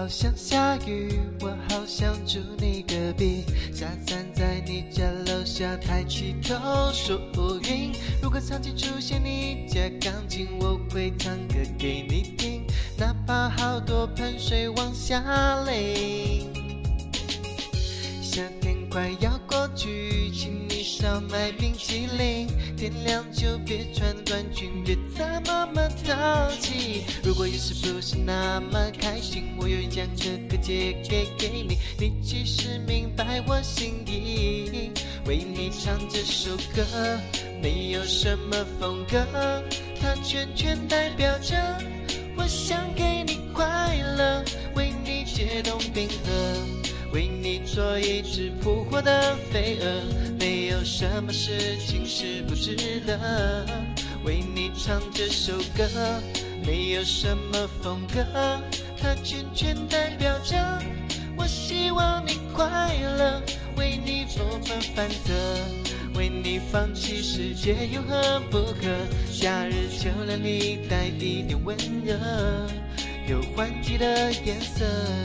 好想下雨，我好想住你隔壁，下山在你家楼下抬起头数云。如果场景出现你家钢琴，我会唱歌给你听，哪怕好多喷水往下淋。夏天快要过去，请你少买冰淇淋，天亮就别穿短裙，别再那么淘气。如果有时不是那么开心，我愿意将这个借给你，你其实明白我心意。为你唱这首歌，没有什么风格，它全代表着我想给你快乐，为你解冻冰河，为你做一只扑火的飞蛾，没有什么事情是不值得。为你唱这首歌，没有什么风格，它全代表着我希望你快乐，为你做份反侧，为你放弃世界有何不可？夏日秋凉里带一点温热，有换季的颜色。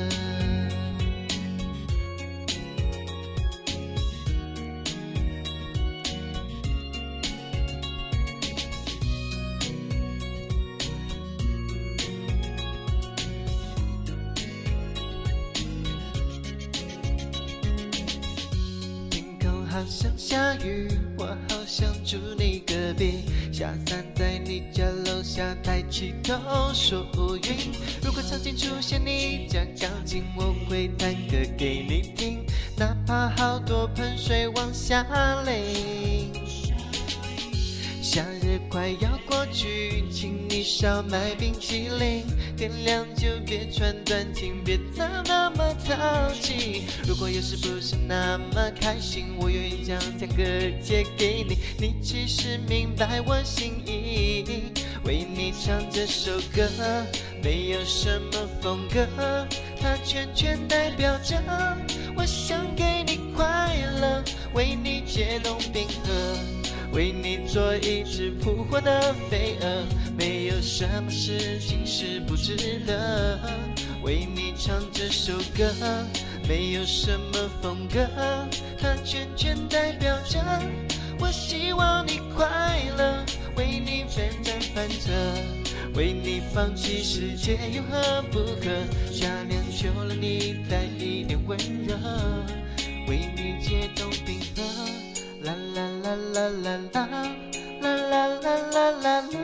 好想下雨，我好想住你隔壁，下山在你家楼下抬起头数云。如果场景出现你家钢琴，我会弹歌给你听，哪怕好多喷水往下淋。夏日快要过去，请你少买冰淇淋，天亮就别穿短裙，别再那么淘气。如果有时不是那么开心，我愿意将歌借给你，你其实明白我心意。为你唱这首歌，没有什么风格，它全代表着我想给你快乐，为你解冻冰河，为你做一只扑火的飞蛾，没有什么事情是不值得。为你唱这首歌，没有什么风格，它全代表着我希望你快乐，为你奋战反侧，为你放弃世界有何不可？夏凉秋凉你带一点温热，为你解冻冰河。啦啦啦啦啦啦啦啦啦啦啦啦，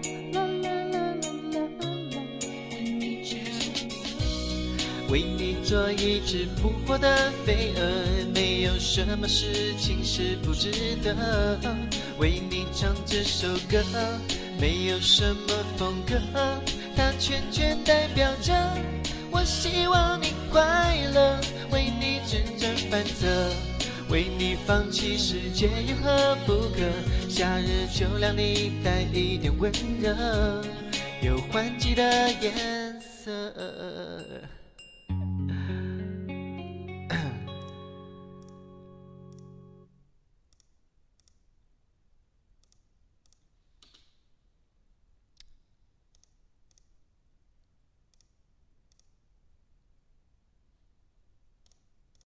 为你做一只扑火的飞蛾，没有什么事情是不值得。为你唱这首歌，没有什么风格，它全代表着我希望你快乐，为你征战反侧，为你放弃世界有何不可？夏日秋凉你带一点温热，有换季的颜色。